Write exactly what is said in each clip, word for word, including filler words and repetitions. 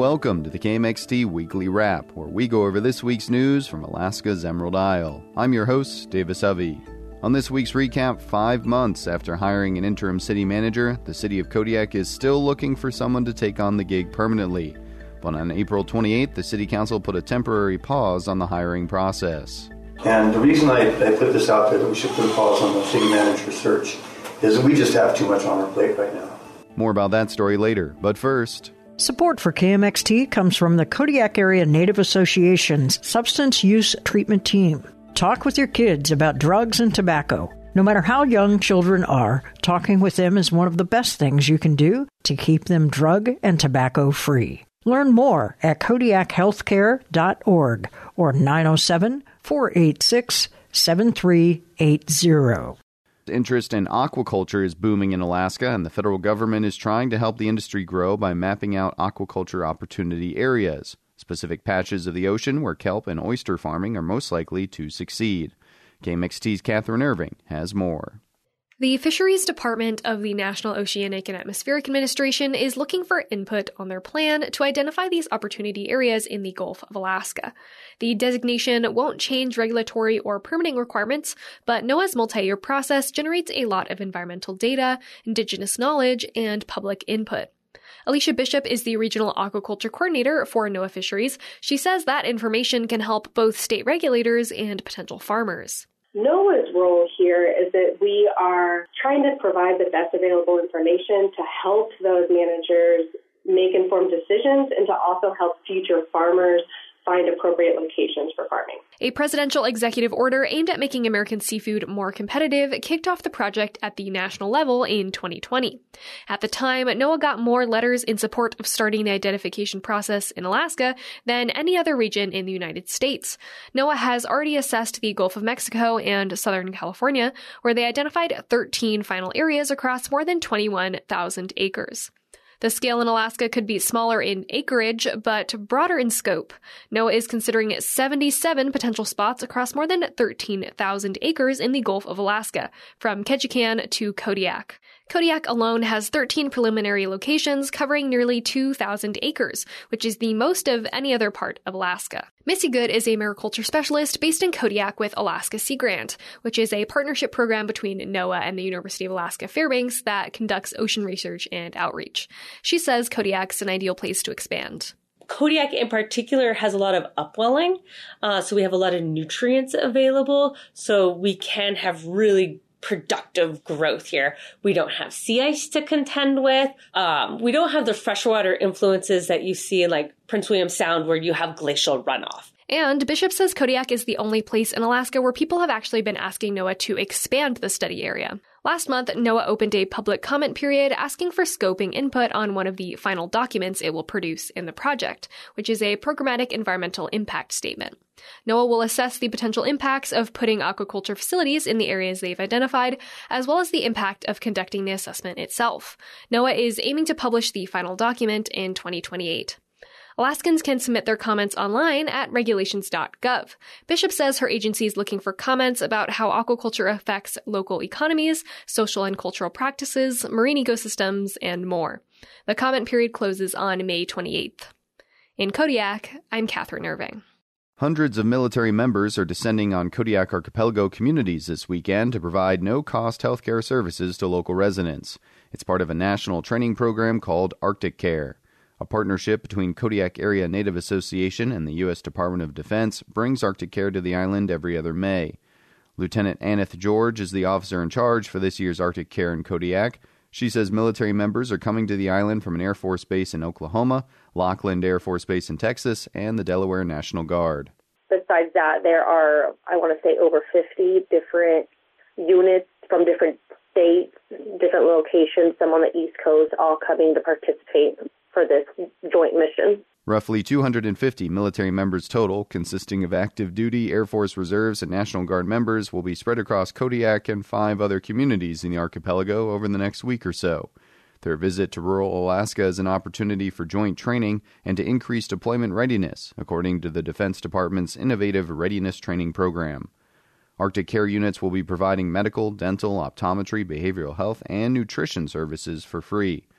welcome to the K M X T Weekly Wrap, where we go over this week's news from Alaska's Emerald Isle. I'm your host, Davis Hovey. On this week's recap, five months after hiring an interim city manager, the city of Kodiak is still looking for someone to take on the gig permanently. But on April twenty-eighth, the city council put a temporary pause on the hiring process. And the reason I, I put this out there that we should put a pause on the city manager search is that we just have too much on our plate right now. More about that story later, but first... Support for K M X T comes from the Kodiak Area Native Association's Substance Use Treatment Team. Talk with your kids about drugs and tobacco. No matter how young children are, talking with them is one of the best things you can do to keep them drug and tobacco free. Learn more at kodiak healthcare dot org or nine oh seven, four eight six, seven three eight zero. Interest in aquaculture is booming in Alaska, and the federal government is trying to help the industry grow by mapping out aquaculture opportunity areas, specific patches of the ocean where kelp and oyster farming are most likely to succeed. K M X T's Catherine Irving has more. The Fisheries Department of the National Oceanic and Atmospheric Administration is looking for input on their plan to identify these opportunity areas in the Gulf of Alaska. The designation won't change regulatory or permitting requirements, but NOAA's multi-year process generates a lot of environmental data, indigenous knowledge, and public input. Alicia Bishop is the Regional Aquaculture Coordinator for NOAA Fisheries. She says that information can help both state regulators and potential farmers. NOAA's role here is that we are trying to provide the best available information to help those managers make informed decisions and to also help future farmers find appropriate locations for farming. A presidential executive order aimed at making American seafood more competitive kicked off the project at the national level in twenty twenty. At the time, NOAA got more letters in support of starting the identification process in Alaska than any other region in the United States. NOAA has already assessed the Gulf of Mexico and Southern California, where they identified thirteen final areas across more than twenty-one thousand acres. The scale in Alaska could be smaller in acreage, but broader in scope. NOAA is considering seventy-seven potential spots across more than thirteen thousand acres in the Gulf of Alaska, from Ketchikan to Kodiak. Kodiak alone has thirteen preliminary locations covering nearly two thousand acres, which is the most of any other part of Alaska. Missy Good is a mariculture specialist based in Kodiak with Alaska Sea Grant, which is a partnership program between NOAA and the University of Alaska Fairbanks that conducts ocean research and outreach. She says Kodiak's an ideal place to expand. Kodiak in particular has a lot of upwelling, uh, so we have a lot of nutrients available, so we can have really productive growth here. We don't have sea ice to contend with. Um, we don't have the freshwater influences that you see in like Prince William Sound where you have glacial runoff. And Bishop says Kodiak is the only place in Alaska where people have actually been asking NOAA to expand the study area. Last month, NOAA opened a public comment period asking for scoping input on one of the final documents it will produce in the project, which is a programmatic environmental impact statement. NOAA will assess the potential impacts of putting aquaculture facilities in the areas they've identified, as well as the impact of conducting the assessment itself. NOAA is aiming to publish the final document in twenty twenty-eight. Alaskans can submit their comments online at regulations dot gov. Bishop says her agency is looking for comments about how aquaculture affects local economies, social and cultural practices, marine ecosystems, and more. The comment period closes on May twenty-eighth. In Kodiak, I'm Catherine Irving. Hundreds of military members are descending on Kodiak Archipelago communities this weekend to provide no-cost healthcare services to local residents. It's part of a national training program called Arctic Care. A partnership between Kodiak Area Native Association and the U S Department of Defense brings Arctic Care to the island every other May. Lieutenant Aneth George is the officer in charge for this year's Arctic Care in Kodiak. She says military members are coming to the island from an Air Force base in Oklahoma, Lockland Air Force Base in Texas, and the Delaware National Guard. Besides that, there are, I want to say, over fifty different units from different states, different locations, some on the East Coast, all coming to participate for this joint mission. Roughly two hundred fifty military members total, consisting of active duty, Air Force Reserves, and National Guard members, will be spread across Kodiak and five other communities in the archipelago over the next week or so. Their visit to rural Alaska is an opportunity for joint training and to increase deployment readiness, according to the Defense Department's innovative Readiness Training Program. Arctic Care units will be providing medical, dental, optometry, behavioral health, and nutrition services for free.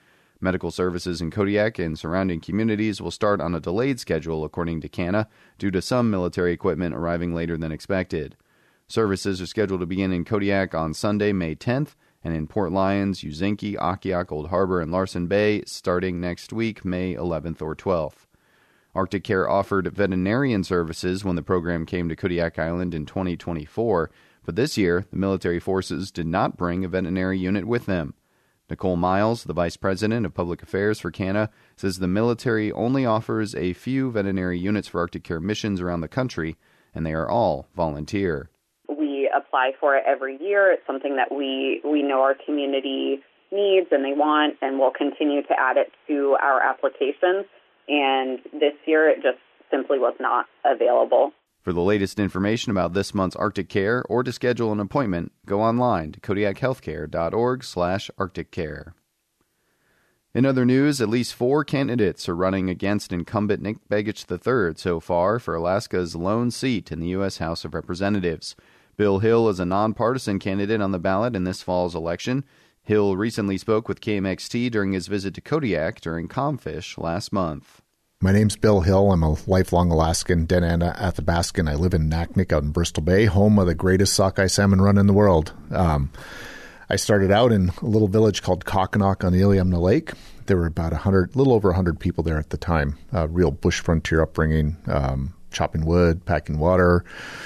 Medical services in Kodiak and surrounding communities will start on a delayed schedule, according to CANA, due to some military equipment arriving later than expected. Services are scheduled to begin in Kodiak on Sunday, May tenth, and in Port Lions, Uzinki, Akiak, Old Harbor, and Larson Bay starting next week, May eleventh or twelfth. Arctic Care offered veterinarian services when the program came to Kodiak Island in twenty twenty-four, but this year, the military forces did not bring a veterinary unit with them. Nicole Miles, the Vice President of Public Affairs for CANA, says the military only offers a few veterinary units for Arctic Care missions around the country, and they are all volunteer. We apply for it every year. It's something that we, we know our community needs and they want, and we'll continue to add it to our applications. And this year, it just simply was not available. For the latest information about this month's Arctic Care or to schedule an appointment, go online to kodiak healthcare dot org slash arctic care. In other news, at least four candidates are running against incumbent Nick Begich the third so far for Alaska's lone seat in the U S House of Representatives. Bill Hill is a nonpartisan candidate on the ballot in this fall's election. Hill recently spoke with K M X T during his visit to Kodiak during Comfish last month. My name's Bill Hill. I'm a lifelong Alaskan, Denana Athabascan. I live in Naknek out in Bristol Bay, home of the greatest sockeye salmon run in the world. Um, I started out in a little village called Kokkinok on the Iliamna Lake. There were about a hundred, little over a hundred people there at the time. Uh, real bush frontier upbringing, um, chopping wood, packing water.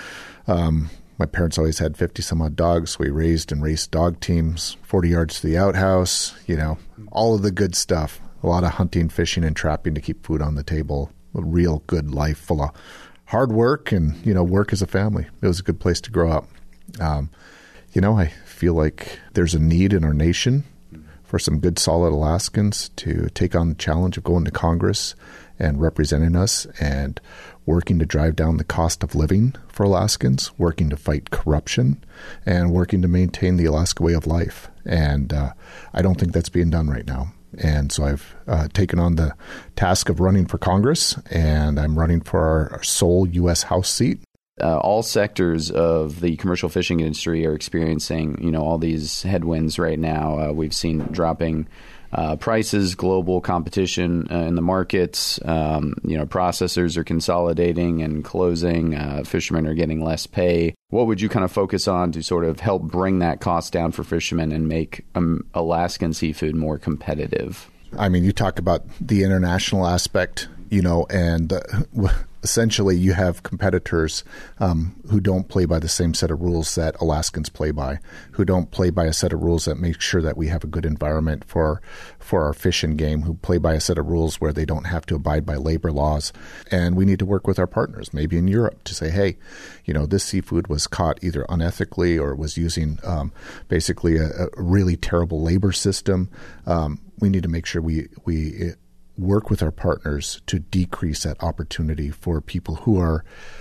Um, My parents always had fifty some odd dogs. We raised and raced dog teams, forty yards to the outhouse, you know, all of the good stuff. A lot of hunting, fishing, and trapping to keep food on the table. A real good life full of hard work and, you know, work as a family. It was a good place to grow up. Um, you know, I feel like there's a need in our nation for some good, solid Alaskans to take on the challenge of going to Congress and representing us and working to drive down the cost of living for Alaskans, working to fight corruption, and working to maintain the Alaska way of life. And uh, I don't think that's being done right now. And so I've uh, taken on the task of running for Congress, and I'm running for our, our sole U S House seat. Uh, all sectors of the commercial fishing industry are experiencing, you know, all these headwinds right now. Uh, we've seen dropping uh, prices, global competition uh, in the markets. Um, you know, processors are consolidating and closing. Uh, fishermen are getting less pay. What would you kind of focus on to sort of help bring that cost down for fishermen and make um, Alaskan seafood more competitive? I mean, you talk about the international aspect, you know, and uh, essentially you have competitors um, who don't play by the same set of rules that Alaskans play by, who don't play by a set of rules that make sure that we have a good environment for for our fishing game, who play by a set of rules where they don't have to abide by labor laws. And we need to work with our partners, maybe in Europe, to say, hey, you know, this seafood was caught either unethically or was using um, basically a, a really terrible labor system. Um, we need to make sure we we work with our partners to decrease that opportunity for people who are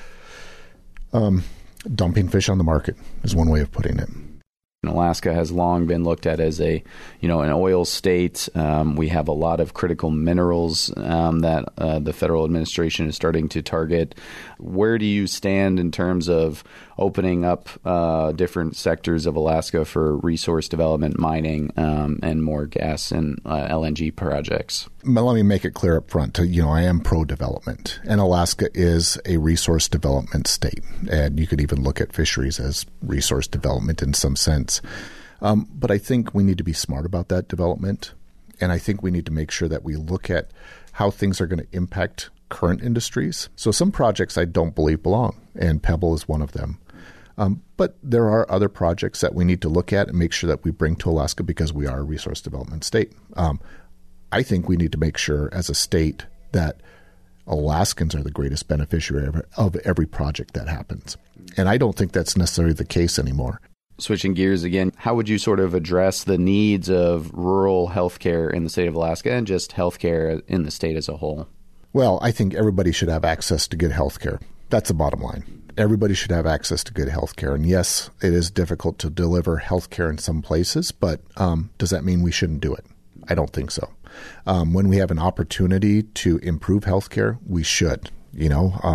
um, dumping fish on the market, is one way of putting it. Alaska has long been looked at as a, you know, an oil state. Um, we have a lot of critical minerals um, that uh, the federal administration is starting to target. Where do you stand in terms of opening up uh, different sectors of Alaska for resource development, mining, um, and more gas and uh, L N G projects? Let me make it clear up front. You know, I am pro-development, and Alaska is a resource development state. And you could even look at fisheries as resource development in some sense. Um, but I think we need to be smart about that development. And I think we need to make sure that we look at how things are going to impact current industries. So some projects I don't believe belong, and Pebble is one of them. Um, but there are other projects that we need to look at and make sure that we bring to Alaska because we are a resource development state. Um, I think we need to make sure as a state that Alaskans are the greatest beneficiary of every project that happens. And I don't think that's necessarily the case anymore. Switching gears again, how would you sort of address the needs of rural healthcare in the state of Alaska and just healthcare in the state as a whole? Well, I think everybody should have access to good healthcare. That's the bottom line. Everybody should have access to good healthcare. And yes, it is difficult to deliver healthcare in some places, but um, does that mean we shouldn't do it? I don't think so. Um, when we have an opportunity to improve healthcare, we should. You know, uh, my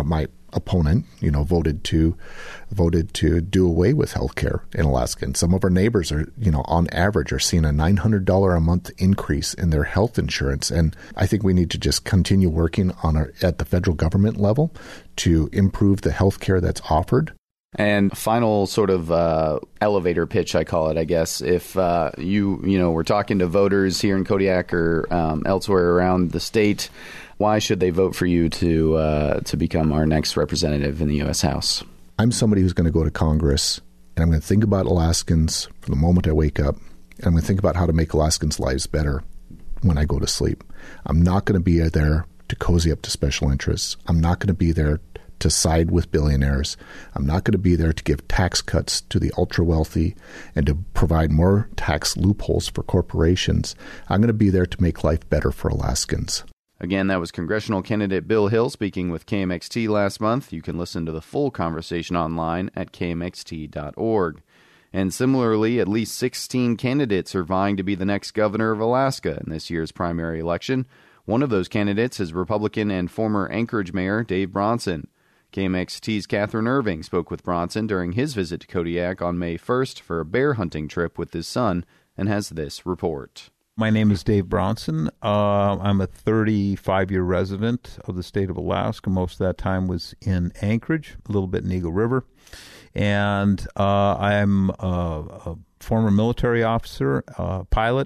opponent, you know, voted to voted to do away with health care in Alaska. And some of our neighbors are, you know, on average are seeing a nine hundred dollars a month increase in their health insurance. And I think we need to just continue working on our, at the federal government level to improve the health care that's offered. And final sort of uh, elevator pitch, I call it, I guess. If uh, you, you know, we're talking to voters here in Kodiak or um, elsewhere around the state, why should they vote for you to uh, to become our next representative in the U S House? I'm somebody who's going to go to Congress, and I'm going to think about Alaskans from the moment I wake up, and I'm going to think about how to make Alaskans' lives better when I go to sleep. I'm not going to be there to cozy up to special interests. I'm not going to be there to side with billionaires. I'm not going to be there to give tax cuts to the ultra-wealthy and to provide more tax loopholes for corporations. I'm going to be there to make life better for Alaskans. Again, that was congressional candidate Bill Hill speaking with K M X T last month. You can listen to the full conversation online at k m x t dot org. And similarly, at least sixteen candidates are vying to be the next governor of Alaska in this year's primary election. One of those candidates is Republican and former Anchorage Mayor Dave Bronson. K M X T's Catherine Irving spoke with Bronson during his visit to Kodiak on May first for a bear hunting trip with his son and has this report. My name is Dave Bronson. Uh, I'm a thirty-five-year resident of the state of Alaska. Most of that time was in Anchorage, a little bit in Eagle River. And uh, I'm a, a former military officer, uh, pilot,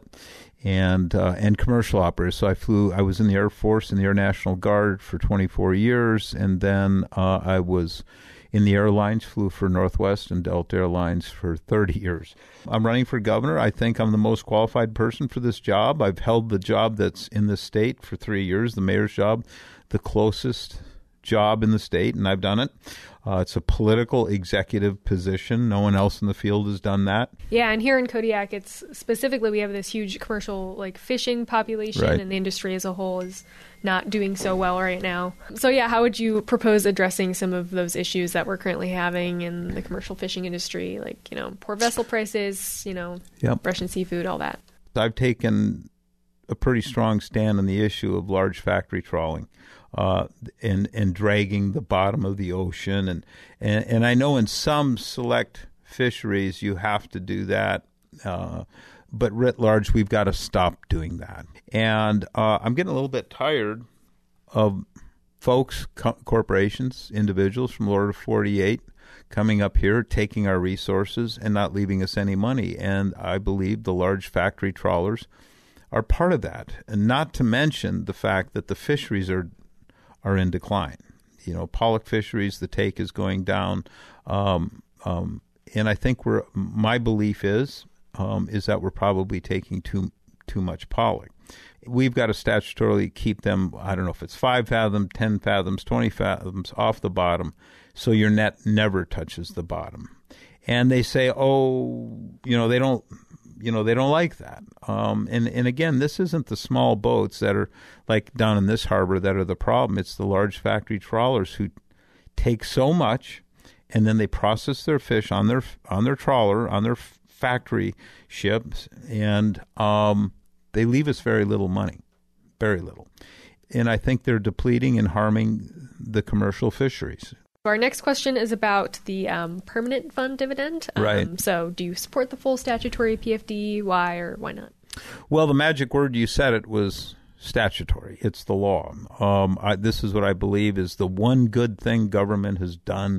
and uh, and commercial operator. So I flew, I was in the Air Force and the Air National Guard for twenty-four years, and then uh, I was in the airlines, flew for Northwest and Delta Airlines for thirty years. I'm running for governor. I think I'm the most qualified person for this job. I've held the job that's in the state for three years, the mayor's job, the closest job in the state, and I've done it. Uh, it's a political executive position. No one else in the field has done that. Yeah, and here in Kodiak, it's specifically we have this huge commercial like fishing population, right. And the industry as a whole is not doing so well right now. So yeah, how would you propose addressing some of those issues that we're currently having in the commercial fishing industry, like, you know, poor vessel prices, you know, yep. Russian seafood, all that? I've taken a pretty strong stand on the issue of large factory trawling. Uh, and and dragging the bottom of the ocean. And, and, and I know in some select fisheries you have to do that, uh, but writ large we've got to stop doing that. And uh, I'm getting a little bit tired of folks, co- corporations, individuals from Lower forty-eight coming up here, taking our resources and not leaving us any money. And I believe the large factory trawlers are part of that. And not to mention the fact that the fisheries are are in decline. You know, pollock fisheries, the take is going down. Um, um, and I think we're, my belief is, um, is that we're probably taking too, too much pollock. We've got to statutorily keep them, I don't know if it's five fathoms, ten fathoms, twenty fathoms off the bottom, so your net never touches the bottom. And they say, oh, you know, they don't, You know, they don't like that. Um, and, and again, this isn't the small boats that are like down in this harbor that are the problem. It's the large factory trawlers who take so much and then they process their fish on their on their trawler, on their factory ships, and um, they leave us very little money, very little. And I think they're depleting and harming the commercial fisheries. Our next question is about the um, permanent fund dividend. Um, right. So do you support the full statutory P F D? Why or why not? Well, the magic word, you said it, was statutory. It's the law. Um, I, this is what I believe is the one good thing government has done.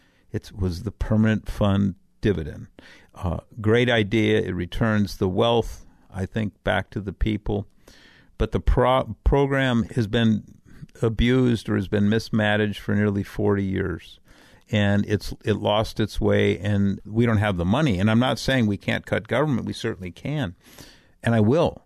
It was the permanent fund dividend. Uh, great idea. It returns the wealth, I think, back to the people. But the pro- program has been abused or has been mismanaged for nearly forty years, and it's it lost its way, and we don't have the money. And I'm not saying we can't cut government. We certainly can, and I will.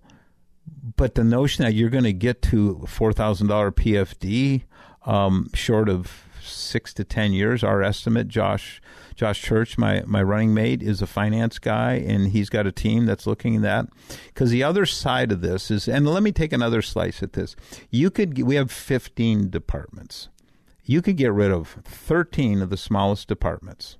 But the notion that you're going to get to a four thousand dollars P F D um, short of six to ten years, our estimate, Josh Josh Church, my, my running mate, is a finance guy, and he's got a team that's looking at that. Because the other side of this is, and let me take another slice at this. You could, we have fifteen departments. You could get rid of thirteen of the smallest departments,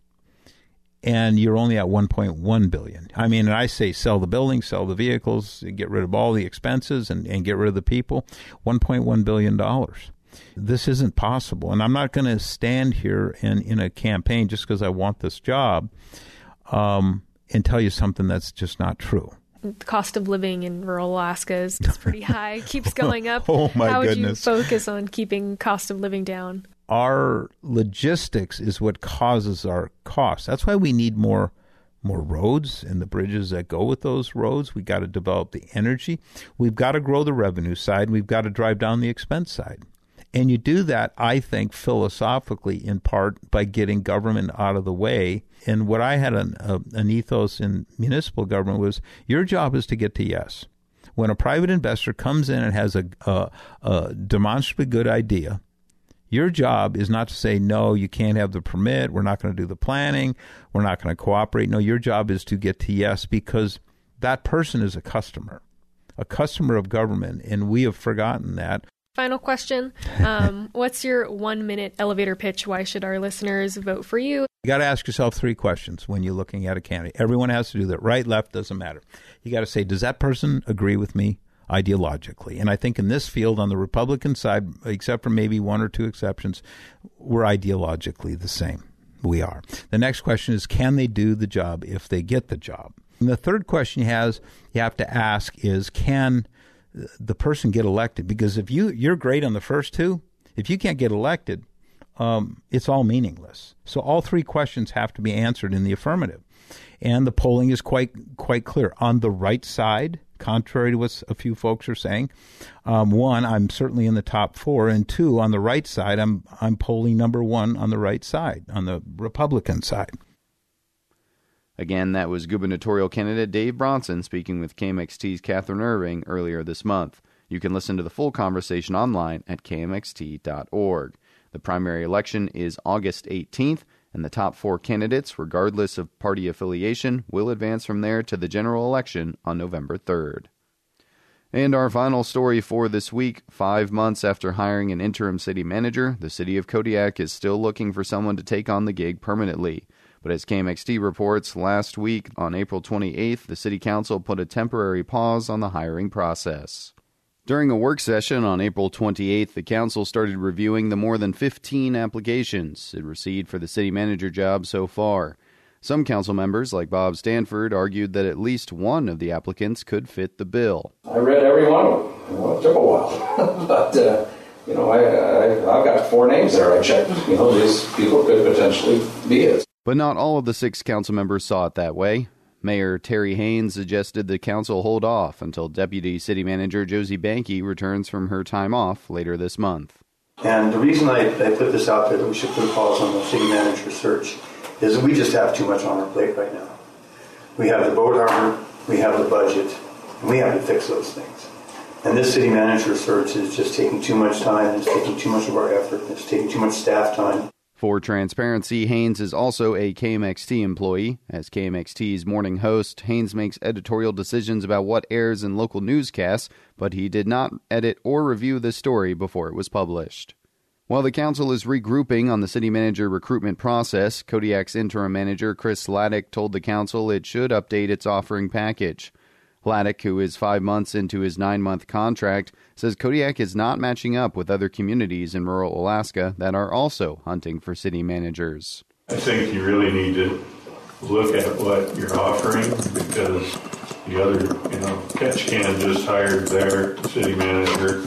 and you're only at one point one billion dollars. I mean, and I say sell the buildings, sell the vehicles, get rid of all the expenses, and, and get rid of the people. one point one billion dollars. This isn't possible. And I'm not going to stand here in, in a campaign just because I want this job um, and tell you something that's just not true. The cost of living in rural Alaska is, is pretty high. It keeps going up. Oh, my How goodness. would you focus on keeping cost of living down? Our logistics is what causes our costs. That's why we need more more roads and the bridges that go with those roads. We got to develop the energy. We've got to grow the revenue side. We've got to drive down the expense side. And you do that, I think, philosophically, in part by getting government out of the way. And what I had an, a, an ethos in municipal government was your job is to get to yes. When a private investor comes in and has a, a, a demonstrably good idea, your job is not to say, no, you can't have the permit. We're not going to do the planning. We're not going to cooperate. No, your job is to get to yes, because that person is a customer, a customer of government. And we have forgotten that. Final question. Um, what's your one-minute elevator pitch? Why should our listeners vote for you? You got to ask yourself three questions when you're looking at a candidate. Everyone has to do that. Right, left, doesn't matter. You got to say, does that person agree with me ideologically? And I think in this field, on the Republican side, except for maybe one or two exceptions, we're ideologically the same. We are. The next question is, can they do the job if they get the job? And the third question you has you have to ask is, can the person get elected? Because if you, you're great on the first two, if you can't get elected, um, it's all meaningless. So all three questions have to be answered in the affirmative. And the polling is quite quite clear. On the right side, contrary to what a few folks are saying, um, one, I'm certainly in the top four, and two, on the right side, I'm I'm polling number one on the right side, on the Republican side. Again, that was gubernatorial candidate Dave Bronson speaking with K M X T's Catherine Irving earlier this month. You can listen to the full conversation online at K M X T dot org. The primary election is August eighteenth, and the top four candidates, regardless of party affiliation, will advance from there to the general election on November third. And our final story for this week, five months after hiring an interim city manager, the city of Kodiak is still looking for someone to take on the gig permanently. But as K M X T reports, last week on April twenty-eighth, the City Council put a temporary pause on the hiring process. During a work session on April twenty-eighth, the Council started reviewing the more than fifteen applications it received for the city manager job so far. Some council members, like Bob Stanford, argued that at least one of the applicants could fit the bill. I read every one of them. Well, it took a while. but, uh, you know, I, I, I've got four names there. I checked. You know, these people could potentially be it. But not all of the six council members saw it that way. Mayor Terry Haynes suggested the council hold off until Deputy City Manager Josie Banke returns from her time off later this month. And the reason I, I put this out there that we should put a pause on the city manager search is that we just have too much on our plate right now. We have the boat harbor, we have the budget, and we have to fix those things. And this city manager search is just taking too much time, it's taking too much of our effort, it's taking too much staff time. For transparency, Haynes is also a K M X T employee. As K M X T's morning host, Haynes makes editorial decisions about what airs in local newscasts, but he did not edit or review the story before it was published. While the council is regrouping on the city manager recruitment process, Kodiak's interim manager Chris Laddick told the council it should update its offering package. Laddick, who is five months into his nine-month contract, says Kodiak is not matching up with other communities in rural Alaska that are also hunting for city managers. I think you really need to look at what you're offering, because the other, you know, Ketchikan just hired their city manager.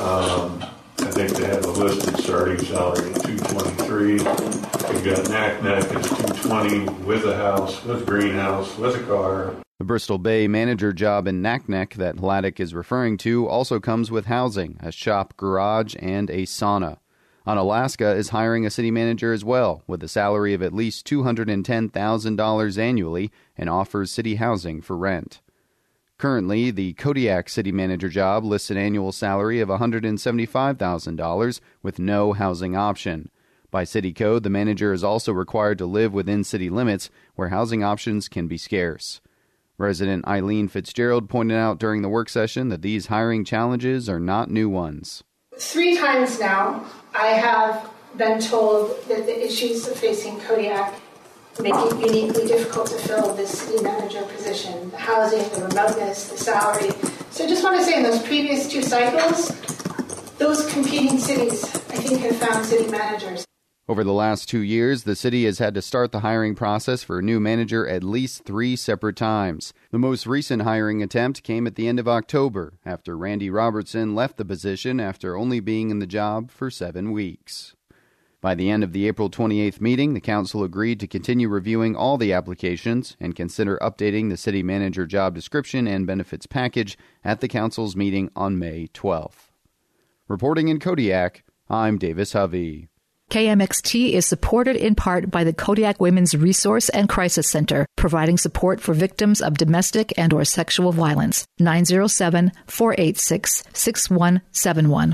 Um, I think they have a listed starting salary at two twenty-three. We've got Naknek at two twenty with a house, with a greenhouse, with a car. The Bristol Bay manager job in Naknek that Laddick is referring to also comes with housing, a shop garage, and a sauna. Unalaska is hiring a city manager as well, with a salary of at least two hundred ten thousand dollars annually, and offers city housing for rent. Currently, the Kodiak city manager job lists an annual salary of one hundred seventy-five thousand dollars with no housing option. By city code, the manager is also required to live within city limits, where housing options can be scarce. Resident Eileen Fitzgerald pointed out during the work session that these hiring challenges are not new ones. Three times now, I have been told that the issues facing Kodiak make it uniquely difficult to fill this city manager position. The housing, the remoteness, the salary. So I just want to say in those previous two cycles, those competing cities I think, have found city managers. Over the last two years, the city has had to start the hiring process for a new manager at least three separate times. The most recent hiring attempt came at the end of October, after Randy Robertson left the position after only being in the job for seven weeks. By the end of the April twenty-eighth meeting, the council agreed to continue reviewing all the applications and consider updating the city manager job description and benefits package at the council's meeting on May twelfth. Reporting in Kodiak, I'm Davis Hovey. K M X T is supported in part by the Kodiak Women's Resource and Crisis Center, providing support for victims of domestic and or sexual violence. nine oh seven, four eight six, six one seven one.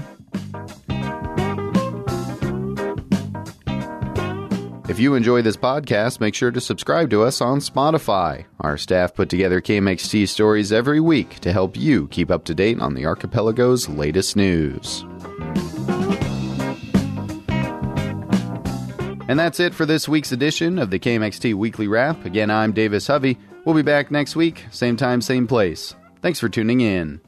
If you enjoy this podcast, make sure to subscribe to us on Spotify. Our staff put together K M X T stories every week to help you keep up to date on the archipelago's latest news. And that's it for this week's edition of the K M X T Weekly Wrap. Again, I'm Davis Hovey. We'll be back next week, same time, same place. Thanks for tuning in.